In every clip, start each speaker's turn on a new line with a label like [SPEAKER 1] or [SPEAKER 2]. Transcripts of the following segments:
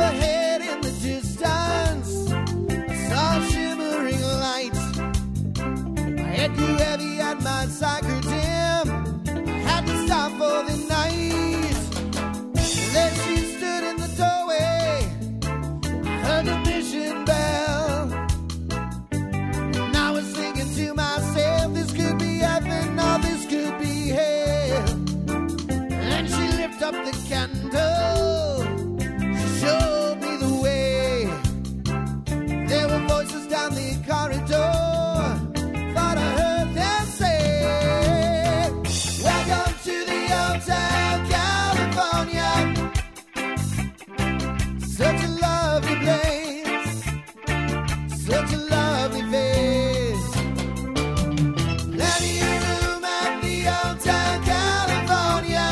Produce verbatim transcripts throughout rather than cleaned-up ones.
[SPEAKER 1] ahead in the distance, I saw a shimmering light. My head grew heavy and my sight grew dim. I had to stop for the night. And there she stood in the doorway. I heard the mission bell. And I was thinking to myself, this could be heaven or this could be hell. And she lifted up the candle. She showed me the way. There were voices down the corridor. Thought I heard them say, welcome to the old town, California. Such a lovely place, such a lovely face. Plenty of room at the old town, California.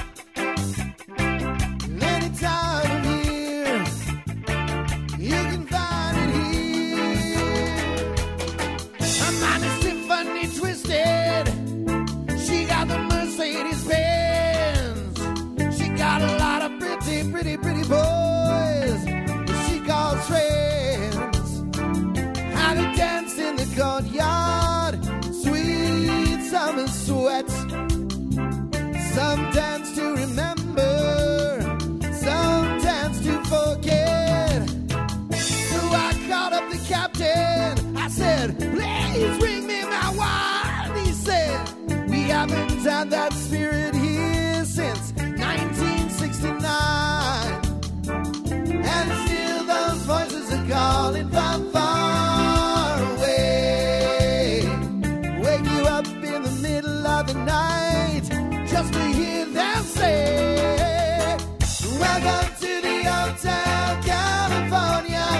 [SPEAKER 1] Any time of year, you can find it here. Her mind is symphony twisted. She got the Mercedes Benz. She got a lot of pretty, pretty, pretty boys that she calls friends. How to dance in the courtyard, sweet summer sweat. Some dance to remember, some dance to forget. So I called up the captain. I said, please bring me my wine. He said, we haven't had that spirit here since nineteen sixty-nine. And still those voices are calling from far away. Wake you up in the middle of the night just to hear them say, welcome to the old town, California.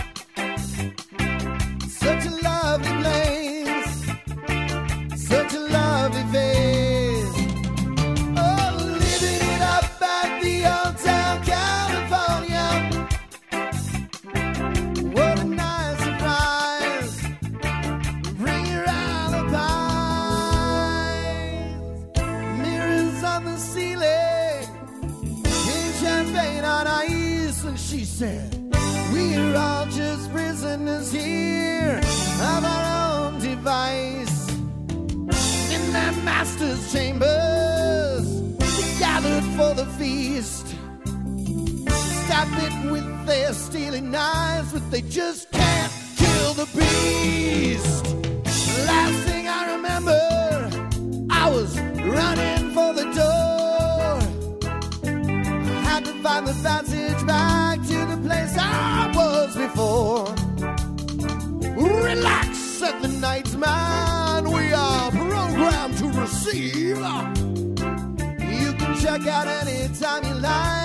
[SPEAKER 1] Such a lovely place, such a lovely face. Oh, living it up at the old town, California. What a nice surprise. Bring your alibis. Mirrors on the ceiling, pink champagne on ice. And she said, we're all just prisoners here of our own device. In their master's chambers, we gathered for the feast. Stab it with their stealing knives, but they just can't kill the beast. Last thing I remember, I was running for the door. I had to find the passage back to the place I was before. Relax, said the night's man. We are programmed to receive. You can check out any time you like.